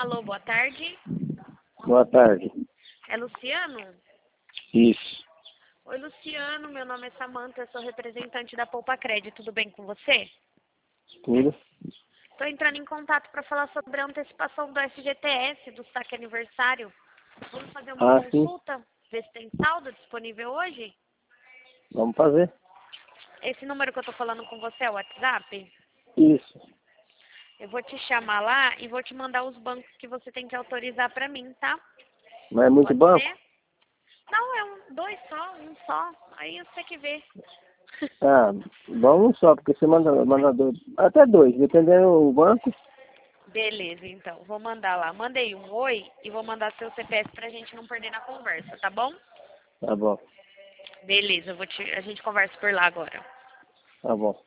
Alô, boa tarde. Boa tarde. É Luciano? Isso. Oi, Luciano. Meu nome é Samanta, eu sou representante da Poupa Crédito. Tudo bem com você? Tudo? Estou entrando em contato para falar sobre a antecipação do FGTS, do saque aniversário. Vamos fazer uma Sim. consulta? Ver se tem saldo disponível hoje? Vamos fazer? Esse número que eu estou falando com você é o WhatsApp? Isso. Eu vou te chamar lá e vou te mandar os bancos que você tem que autorizar para mim, tá? Mas é muito Pode banco? ser? Não, é dois só, um só. Aí você que vê. Vamos só, porque você manda dois. Até dois, dependendo do banco. Beleza, então. Vou mandar lá. Mandei um oi e vou mandar seu CPF pra gente não perder na conversa, tá bom? Tá bom. Beleza, a gente conversa por lá agora. Tá bom.